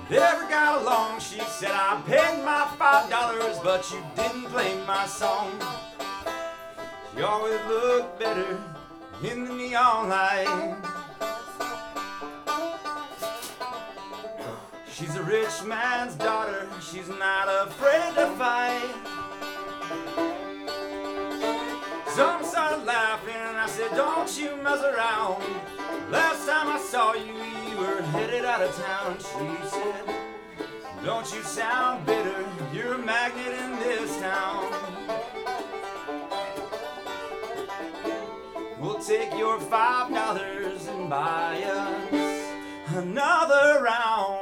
Never got along. She said, I paid my $5, but you didn't play my song. She always looked better in the neon light. She's a rich man's daughter. She's not afraid to fight. Some started laughing and I said, don't you mess around. Last time I saw you, you were headed out of town. She said, don't you sound bitter, you're a magnet in this town. We'll take your $5 and buy us another round.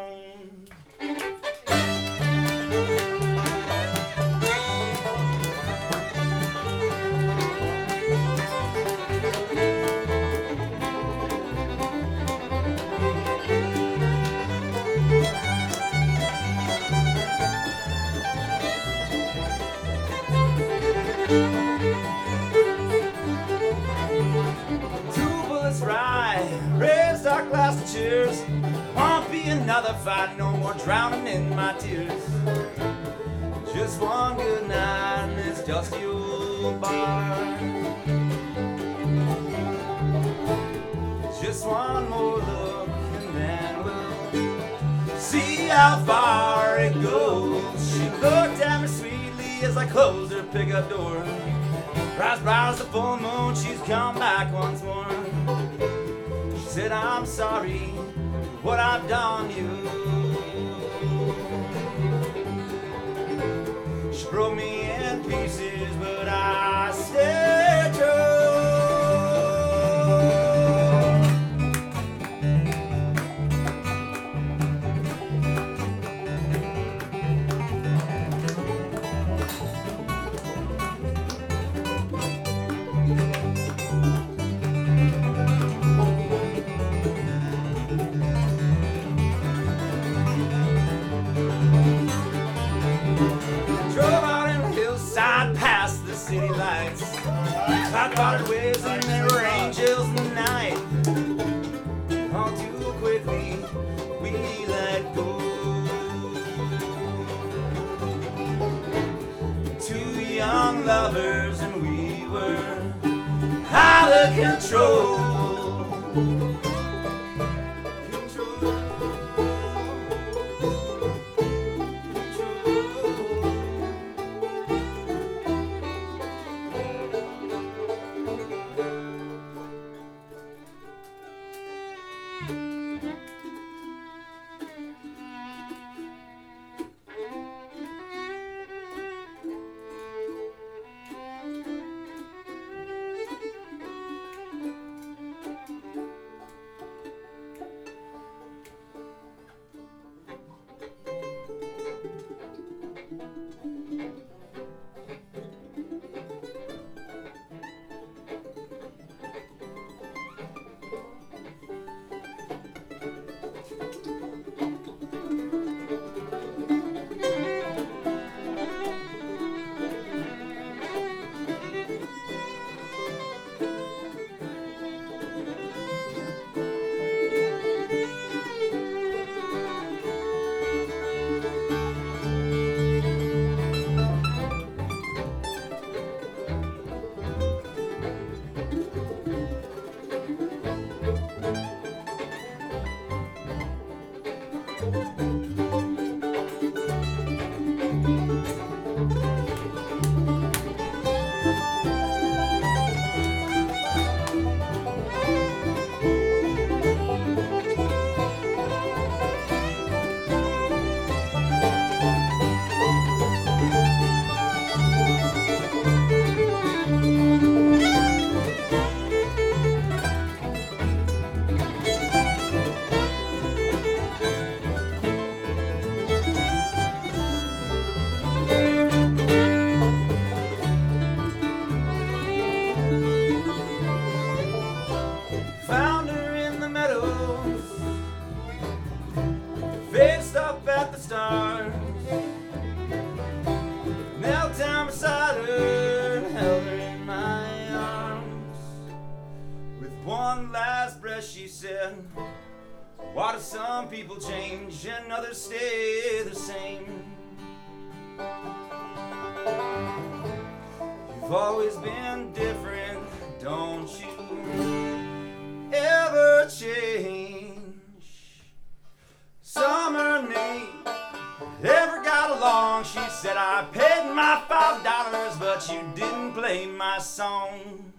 Raise our glass to cheers. Won't be another fight, no more drowning in my tears. Just one good night in this dusty old bar. Just one more look and then we'll see how far it goes. She looked at me sweetly as I closed her pickup door. Rise bright as the full moon, she's come back once more. Said I'm sorry for what I've done you. She broke me in pieces, but I stayed true. City lights, cloud-dotted waves, and there were angels in the night. All too quickly we let go. Two young lovers and we were out of control. One last breath, she said, what a some people change and others stay the same. You've always been different, don't you ever change. Summer May never got along. She said I paid my $5, but you didn't play my song.